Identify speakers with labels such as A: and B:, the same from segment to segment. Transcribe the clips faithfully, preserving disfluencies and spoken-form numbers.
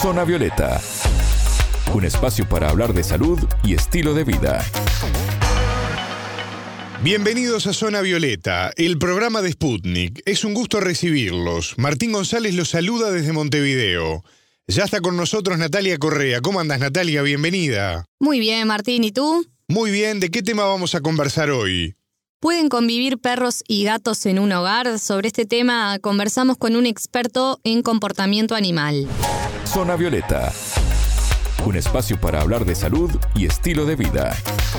A: Zona Violeta, un espacio para hablar de salud y estilo de vida.
B: Bienvenidos a Zona Violeta, el programa de Sputnik. Es un gusto recibirlos. Martín González los saluda desde Montevideo. Ya está con nosotros Natalia Correa. ¿Cómo andas, Natalia? Bienvenida.
C: Muy bien, Martín. ¿Y tú?
B: Muy bien. ¿De qué tema vamos a conversar hoy?
C: ¿Pueden convivir perros y gatos en un hogar? Sobre este tema conversamos con un experto en comportamiento animal.
A: Zona Violeta, un espacio para hablar de salud y estilo de vida.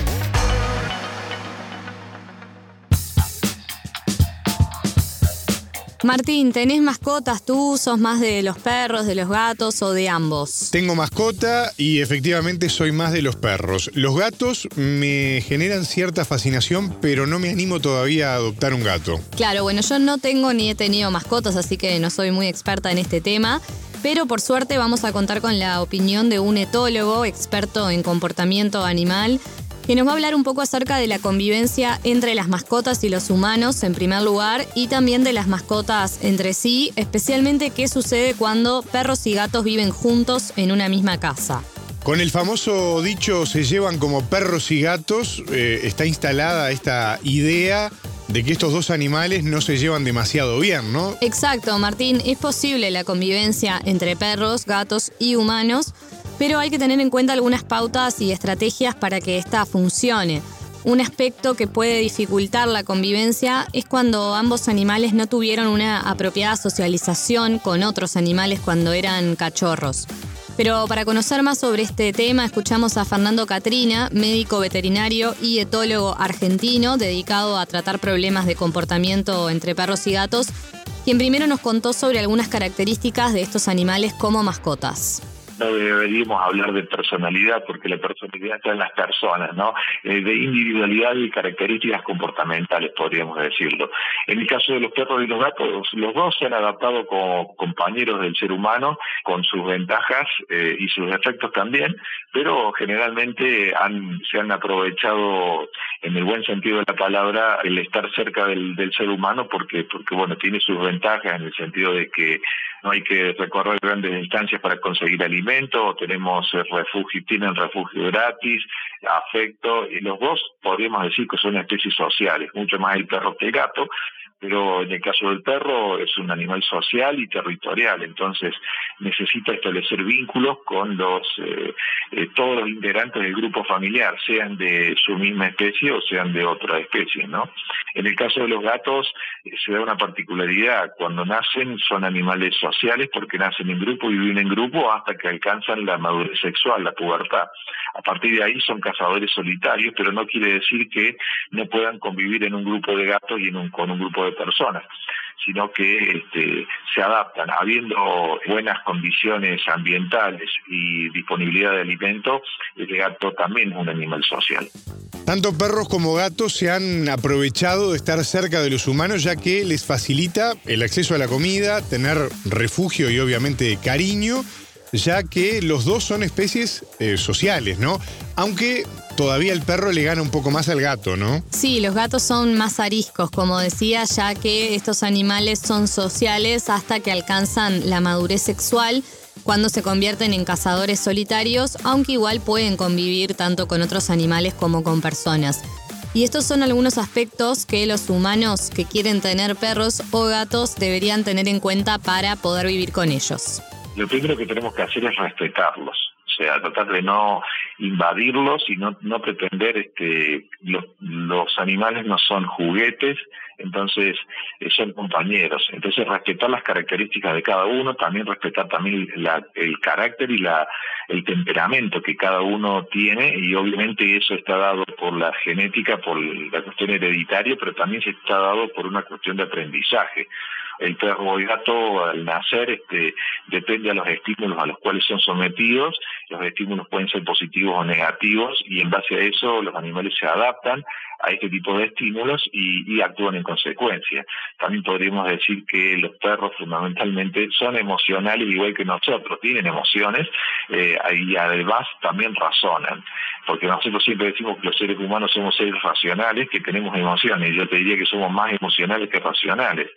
C: Martín, ¿tenés mascotas tú? ¿Sos más de los perros, de los gatos o de ambos?
B: Tengo mascota y efectivamente soy más de los perros. Los gatos me generan cierta fascinación, pero no me animo todavía a adoptar un gato.
C: Claro, bueno, yo no tengo ni he tenido mascotas, así que no soy muy experta en este tema. Pero por suerte vamos a contar con la opinión de un etólogo, experto en comportamiento animal, que nos va a hablar un poco acerca de la convivencia entre las mascotas y los humanos, en primer lugar, y también de las mascotas entre sí, especialmente qué sucede cuando perros y gatos viven juntos en una misma casa.
B: Con el famoso dicho "se llevan como perros y gatos", eh, está instalada esta idea de que estos dos animales no se llevan demasiado bien, ¿no?
C: Exacto, Martín. Es posible la convivencia entre perros, gatos y humanos, pero hay que tener en cuenta algunas pautas y estrategias para que esta funcione. Un aspecto que puede dificultar la convivencia es cuando ambos animales no tuvieron una apropiada socialización con otros animales cuando eran cachorros. Pero para conocer más sobre este tema, escuchamos a Fernando Catrina, médico veterinario y etólogo argentino dedicado a tratar problemas de comportamiento entre perros y gatos, quien primero nos contó sobre algunas características de estos animales como mascotas.
D: No deberíamos hablar de personalidad porque la personalidad está en las personas, ¿no? Eh, de individualidad y características comportamentales, podríamos decirlo. En el caso de los perros y los gatos, los dos se han adaptado como compañeros del ser humano, con sus ventajas eh, y sus defectos también, pero generalmente han, se han aprovechado, en el buen sentido de la palabra, el estar cerca del, del ser humano porque, porque, bueno, tiene sus ventajas en el sentido de que no hay que recorrer grandes distancias para conseguir alimentos, tenemos refugio, tienen refugio gratis, afecto, y los dos podríamos decir que son especies sociales, mucho más el perro que el gato, pero en el caso del perro es un animal social y territorial, entonces necesita establecer vínculos con los eh, eh, todos los integrantes del grupo familiar, sean de su misma especie o sean de otra especie, ¿no? En el caso de los gatos eh, se da una particularidad, cuando nacen son animales sociales porque nacen en grupo y viven en grupo hasta que alcanzan la madurez sexual, la pubertad. A partir de ahí son cazadores solitarios, pero no quiere decir que no puedan convivir en un grupo de gatos y en un, con un grupo de personas, sino que este, se adaptan. Habiendo buenas condiciones ambientales y disponibilidad de alimento, el gato también es un animal social.
B: Tanto perros como gatos se han aprovechado de estar cerca de los humanos, ya que les facilita el acceso a la comida, tener refugio y obviamente cariño, ya que los dos son especies eh, sociales, ¿no? Aunque todavía el perro le gana un poco más al gato, ¿no?
C: Sí, los gatos son más ariscos, como decía, ya que estos animales son sociales hasta que alcanzan la madurez sexual, cuando se convierten en cazadores solitarios, aunque igual pueden convivir tanto con otros animales como con personas. Y estos son algunos aspectos que los humanos que quieren tener perros o gatos deberían tener en cuenta para poder vivir con ellos.
D: Lo primero que tenemos que hacer es respetarlos, o sea, tratar de no invadirlos y no, no pretender, este, los, los animales no son juguetes, entonces eh, son compañeros, entonces respetar las características de cada uno, también respetar también la, el carácter y la, el temperamento que cada uno tiene, y obviamente eso está dado por la genética, por la cuestión hereditaria, pero también se está dado por una cuestión de aprendizaje. El perro o el gato al nacer este, depende a los estímulos a los cuales son sometidos, los estímulos pueden ser positivos o negativos y en base a eso los animales se adaptan a este tipo de estímulos y, y actúan en consecuencia. También podríamos decir que los perros fundamentalmente son emocionales igual que nosotros, tienen emociones eh, y además también razonan, porque nosotros siempre decimos que los seres humanos somos seres racionales que tenemos emociones, y yo te diría que somos más emocionales que racionales.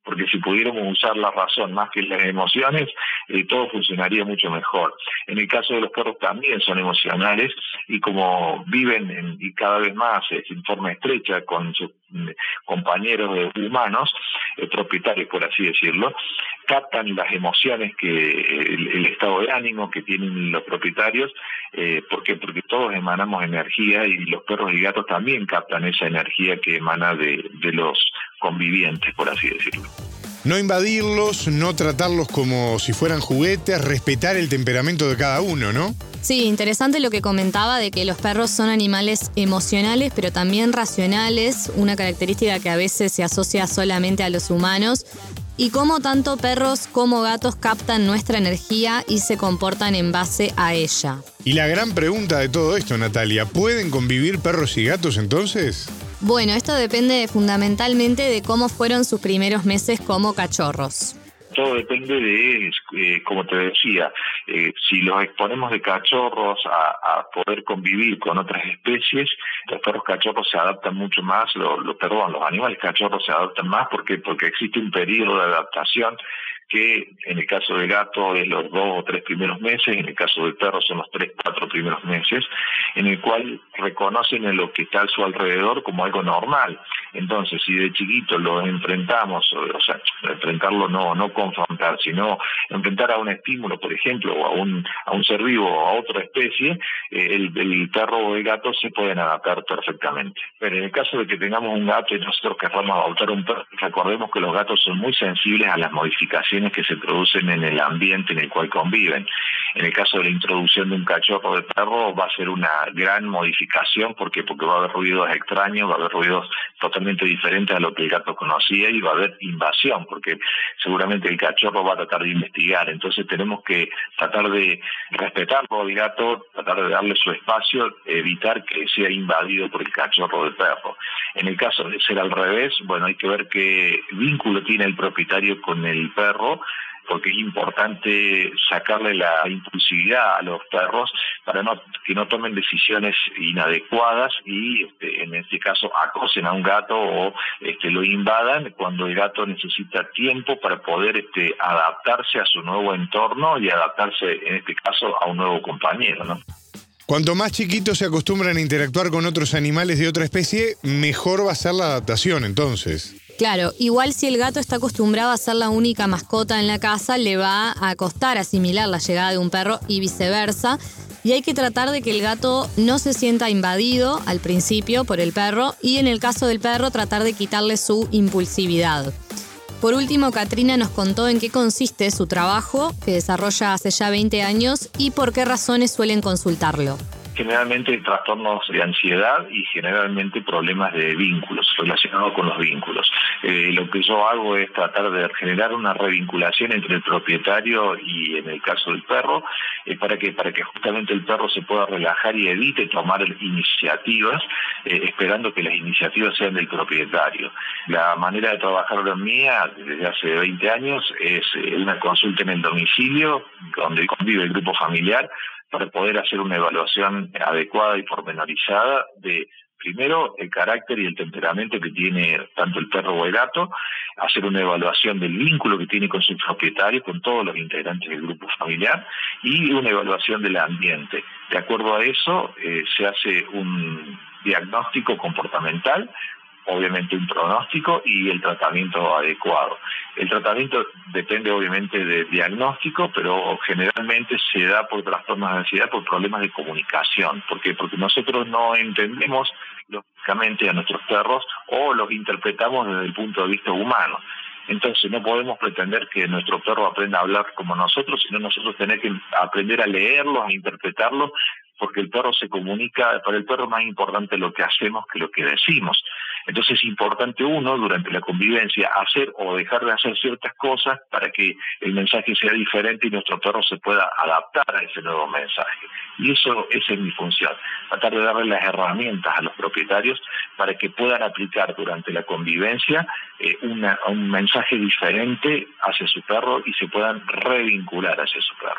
D: porque si pudiéramos usar la razón más que las emociones, eh, todo funcionaría mucho mejor. En el caso de los perros también son emocionales, y como viven en, y cada vez más eh, en forma estrecha con sus eh, compañeros humanos, eh, propietarios por así decirlo, captan las emociones, que el, el estado de ánimo que tienen los propietarios. Eh, ¿Por qué? Porque todos emanamos energía, y los perros y gatos también captan esa energía que emana de, de los convivientes, por así decirlo.
B: No invadirlos, no tratarlos como si fueran juguetes, respetar el temperamento de cada uno, ¿no?
C: Sí, interesante lo que comentaba de que los perros son animales emocionales, pero también racionales, una característica que a veces se asocia solamente a los humanos, y cómo tanto perros como gatos captan nuestra energía y se comportan en base a ella.
B: Y la gran pregunta de todo esto, Natalia, ¿pueden convivir perros y gatos entonces?
C: Bueno, esto depende fundamentalmente de cómo fueron sus primeros meses como cachorros.
D: Todo depende de, eh, como te decía, eh, si los exponemos de cachorros a, a poder convivir con otras especies, los perros cachorros se adaptan mucho más, lo, lo, perdón, los animales cachorros se adaptan más porque, porque existe un periodo de adaptación que en el caso del gato es los dos o tres primeros meses, en el caso del perro son los tres, cuatro primeros meses, en el cual reconocen en lo que está a su alrededor como algo normal. Entonces, si de chiquito lo enfrentamos, o sea, enfrentarlo no, no confrontar, sino enfrentar a un estímulo, por ejemplo, o a un, a un ser vivo o a otra especie, eh, el, el perro o el gato se pueden adaptar perfectamente. Pero en el caso de que tengamos un gato y nosotros querramos adoptar un perro, recordemos que los gatos son muy sensibles a las modificaciones que se producen en el ambiente en el cual conviven. En el caso de la introducción de un cachorro de perro va a ser una gran modificación, porque porque va a haber ruidos extraños, va a haber ruidos totalmente diferentes a lo que el gato conocía, y va a haber invasión, porque seguramente el cachorro va a tratar de investigar. Entonces tenemos que tratar de respetarlo al gato, tratar de darle su espacio, evitar que sea invadido por el cachorro de perro. En el caso de ser al revés, bueno, hay que ver qué vínculo tiene el propietario con el perro, porque es importante sacarle la impulsividad a los perros para no, que no tomen decisiones inadecuadas y este, en este caso acosen a un gato o este, lo invadan cuando el gato necesita tiempo para poder este, adaptarse a su nuevo entorno y adaptarse en este caso a un nuevo compañero, ¿no?
B: Cuanto más chiquitos se acostumbran a interactuar con otros animales de otra especie, mejor va a ser la adaptación entonces.
C: Claro, igual si el gato está acostumbrado a ser la única mascota en la casa, le va a costar asimilar la llegada de un perro y viceversa. Y hay que tratar de que el gato no se sienta invadido al principio por el perro, y en el caso del perro tratar de quitarle su impulsividad. Por último, Katrina nos contó en qué consiste su trabajo, que desarrolla hace ya veinte años, y por qué razones suelen consultarlo.
D: Generalmente trastornos de ansiedad y generalmente problemas de vínculos, relacionados con los vínculos. Eh, lo que yo hago es tratar de generar una revinculación entre el propietario y, en el caso del perro, eh, para que para que justamente el perro se pueda relajar y evite tomar iniciativas, eh, esperando que las iniciativas sean del propietario. La manera de trabajar mía desde hace veinte años es eh, una consulta en el domicilio, donde convive el grupo familiar, para poder hacer una evaluación adecuada y pormenorizada de, primero, el carácter y el temperamento que tiene tanto el perro o el gato, hacer una evaluación del vínculo que tiene con su propietario, con todos los integrantes del grupo familiar, y una evaluación del ambiente. De acuerdo a eso, eh, se hace un diagnóstico comportamental, obviamente un pronóstico y el tratamiento adecuado. El tratamiento depende obviamente del diagnóstico, pero generalmente se da por trastornos de ansiedad, por problemas de comunicación. ¿Por qué? Porque nosotros no entendemos lógicamente a nuestros perros o los interpretamos desde el punto de vista humano. Entonces no podemos pretender que nuestro perro aprenda a hablar como nosotros, sino nosotros tenemos que aprender a leerlos, a interpretarlos, porque el perro se comunica, para el perro es más importante lo que hacemos que lo que decimos. Entonces es importante uno, durante la convivencia, hacer o dejar de hacer ciertas cosas para que el mensaje sea diferente y nuestro perro se pueda adaptar a ese nuevo mensaje. Y eso, esa es mi función, tratar de darle las herramientas a los propietarios para que puedan aplicar durante la convivencia eh, una, un mensaje diferente hacia su perro y se puedan revincular hacia su perro.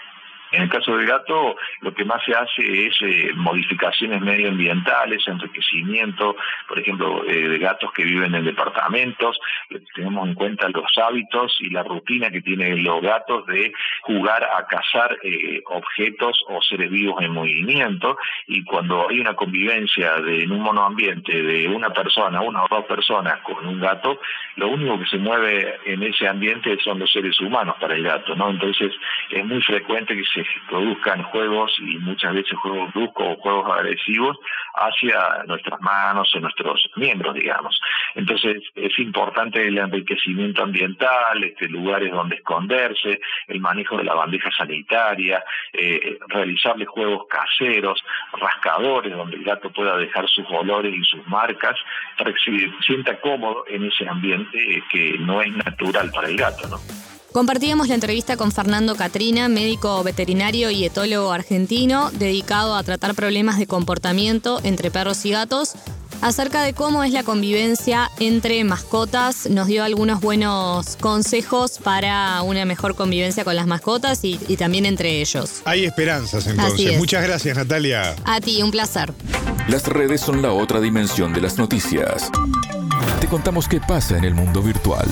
D: En el caso del gato, lo que más se hace es eh, modificaciones medioambientales, enriquecimiento, por ejemplo, eh, de gatos que viven en departamentos. Tenemos en cuenta los hábitos y la rutina que tienen los gatos de jugar a cazar eh, objetos o seres vivos en movimiento, y cuando hay una convivencia de, en un monoambiente de una persona, una o dos personas con un gato, lo único que se mueve en ese ambiente son los seres humanos para el gato, ¿no? Entonces es muy frecuente que se produzcan juegos, y muchas veces juegos bruscos o juegos agresivos hacia nuestras manos o nuestros miembros, digamos. Entonces es importante el enriquecimiento ambiental, este, lugares donde esconderse, el manejo de la bandeja sanitaria, eh, realizarle juegos caseros, rascadores donde el gato pueda dejar sus olores y sus marcas para que se sienta cómodo en ese ambiente eh, que no es natural para el gato, ¿no?
C: Compartíamos la entrevista con Fernando Catrina, médico veterinario y etólogo argentino, dedicado a tratar problemas de comportamiento entre perros y gatos, acerca de cómo es la convivencia entre mascotas. Nos dio algunos buenos consejos para una mejor convivencia con las mascotas y, y también entre ellos.
B: Hay esperanzas entonces. Muchas gracias, Natalia.
C: A ti, un placer.
A: Las redes son la otra dimensión de las noticias. Te contamos qué pasa en el mundo virtual.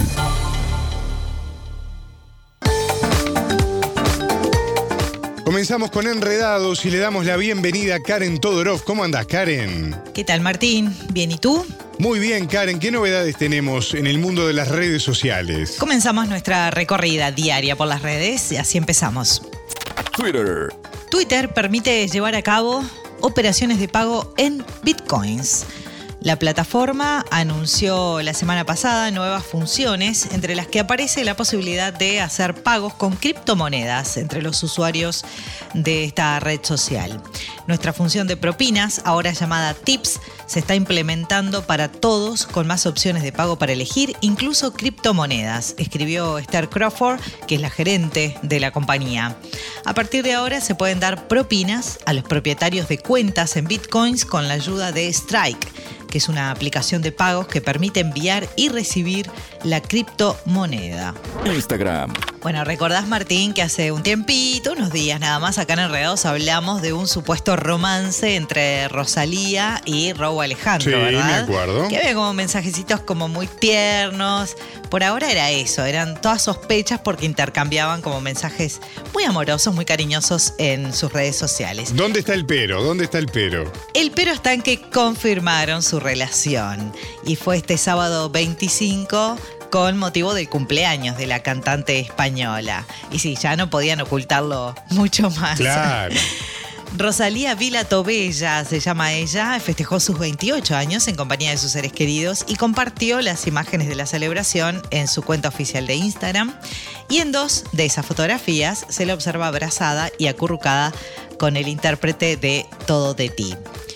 B: Comenzamos con Enredados y le damos la bienvenida a Karen Todorov. ¿Cómo andás, Karen?
E: ¿Qué tal, Martín? ¿Bien y tú?
B: Muy bien, Karen. ¿Qué novedades tenemos en el mundo de las redes sociales?
E: Comenzamos nuestra recorrida diaria por las redes y así empezamos.
A: Twitter.
E: Twitter permite llevar a cabo operaciones de pago en bitcoins. La plataforma anunció la semana pasada nuevas funciones, entre las que aparece la posibilidad de hacer pagos con criptomonedas entre los usuarios de esta red social. Nuestra función de propinas, ahora llamada Tips, se está implementando para todos con más opciones de pago para elegir, incluso criptomonedas, escribió Esther Crawford, que es la gerente de la compañía. A partir de ahora se pueden dar propinas a los propietarios de cuentas en bitcoins con la ayuda de Strike, que es una aplicación de pagos que permite enviar y recibir la criptomoneda.
A: Instagram.
E: Bueno, recordás, Martín, que hace un tiempito, unos días nada más, acá en Enredados hablamos de un supuesto romance entre Rosalía y Rauw Alejandro,
B: sí,
E: ¿verdad?
B: Me acuerdo.
E: Que había como mensajecitos como muy tiernos. Por ahora era eso, eran todas sospechas porque intercambiaban como mensajes muy amorosos, muy cariñosos en sus redes sociales.
B: ¿Dónde está el pero? ¿Dónde está el pero?
E: El pero está en que confirmaron su relación y fue este sábado veinticinco con motivo del cumpleaños de la cantante española. Y sí, ya no podían ocultarlo mucho más.
B: Claro.
E: Rosalía Vila Tobella, se llama ella, festejó sus veintiocho años en compañía de sus seres queridos y compartió las imágenes de la celebración en su cuenta oficial de Instagram. Y en dos de esas fotografías se la observa abrazada y acurrucada con el intérprete de Todo de ti.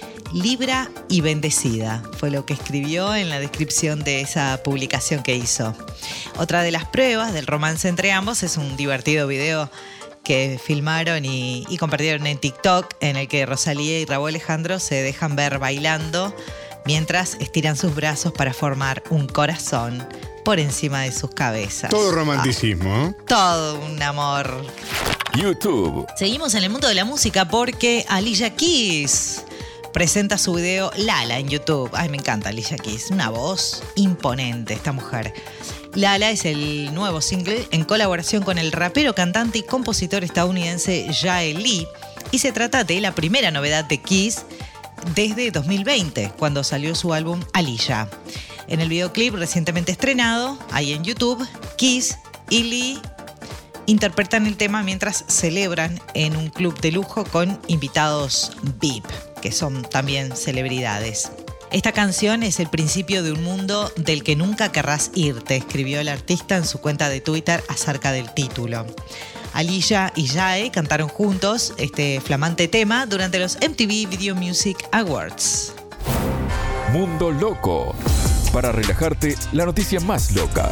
E: Libra y bendecida, fue lo que escribió en la descripción de esa publicación que hizo. Otra de las pruebas del romance entre ambos es un divertido video que filmaron y, y compartieron en TikTok, en el que Rosalía y Rauw Alejandro se dejan ver bailando mientras estiran sus brazos para formar un corazón por encima de sus cabezas.
B: Todo romanticismo, ¿eh?
E: Ah, todo un amor.
A: YouTube.
E: Seguimos en el mundo de la música porque Alicia Keys presenta su video Lala en YouTube. Ay, me encanta Alicia Keys, una voz imponente esta mujer. Lala es el nuevo single en colaboración con el rapero, cantante y compositor estadounidense Jae Lee, y se trata de la primera novedad de Keys desde dos mil veinte, cuando salió su álbum Alicia. En el videoclip recientemente estrenado, ahí en YouTube, Keys y Lee interpretan el tema mientras celebran en un club de lujo con invitados V I P, que son también celebridades. Esta canción es el principio de un mundo del que nunca querrás irte, escribió el artista en su cuenta de Twitter acerca del título. Alicia y Jae cantaron juntos este flamante tema durante los M T V Video Music Awards.
A: Mundo Loco. Para relajarte, la noticia más loca.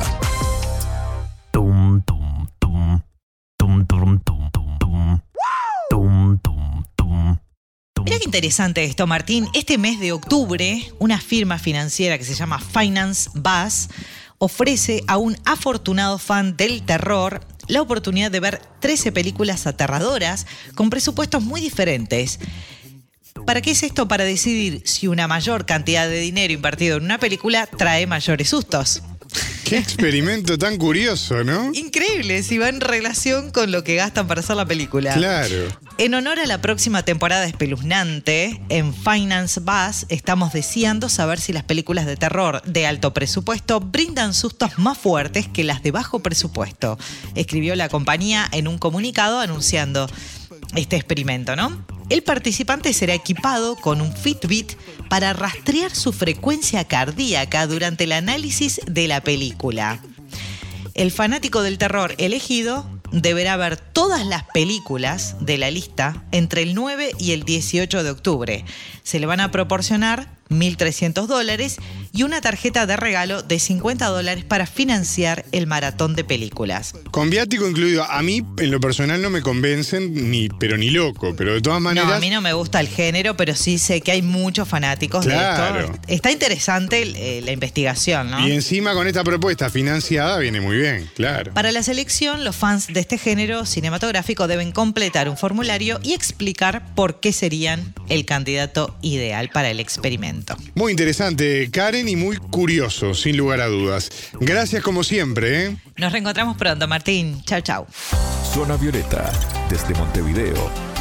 F: Tum, tum, tum. Tum, tum, tum, tum, tum. Tum, tum, tum.
E: Mirá qué interesante esto, Martín. Este mes de octubre, una firma financiera que se llama Finance Buzz ofrece a un afortunado fan del terror la oportunidad de ver trece películas aterradoras con presupuestos muy diferentes. ¿Para qué es esto? Para decidir si una mayor cantidad de dinero invertido en una película trae mayores sustos.
B: Qué experimento tan curioso, ¿no?
E: Increíble, si va en relación con lo que gastan para hacer la película.
B: Claro.
E: En honor a la próxima temporada espeluznante, en Finance Buzz estamos deseando saber si las películas de terror de alto presupuesto brindan sustos más fuertes que las de bajo presupuesto, escribió la compañía en un comunicado anunciando este experimento, ¿no? El participante será equipado con un Fitbit para rastrear su frecuencia cardíaca durante el análisis de la película. El fanático del terror elegido deberá ver todas las películas de la lista entre el nueve y el dieciocho de octubre. Se le van a proporcionar mil trescientos dólares y una tarjeta de regalo de cincuenta dólares para financiar el maratón de películas.
B: Con viático incluido. A mí, en lo personal, no me convencen, ni, pero ni loco. Pero de todas maneras...
E: No, a mí no me gusta el género, pero sí sé que hay muchos fanáticos
B: Claro.
E: de esto. Está interesante eh, la investigación, ¿no?
B: Y encima con esta propuesta financiada viene muy bien, claro.
E: Para la selección, los fans de este género cinematográfico deben completar un formulario y explicar por qué serían el candidato ideal para el experimento.
B: Muy interesante, Karen, y muy curioso, sin lugar a dudas. Gracias como siempre, ¿eh?
E: Nos reencontramos pronto, Martín. Chau, chau.
A: Zona Violeta, desde Montevideo,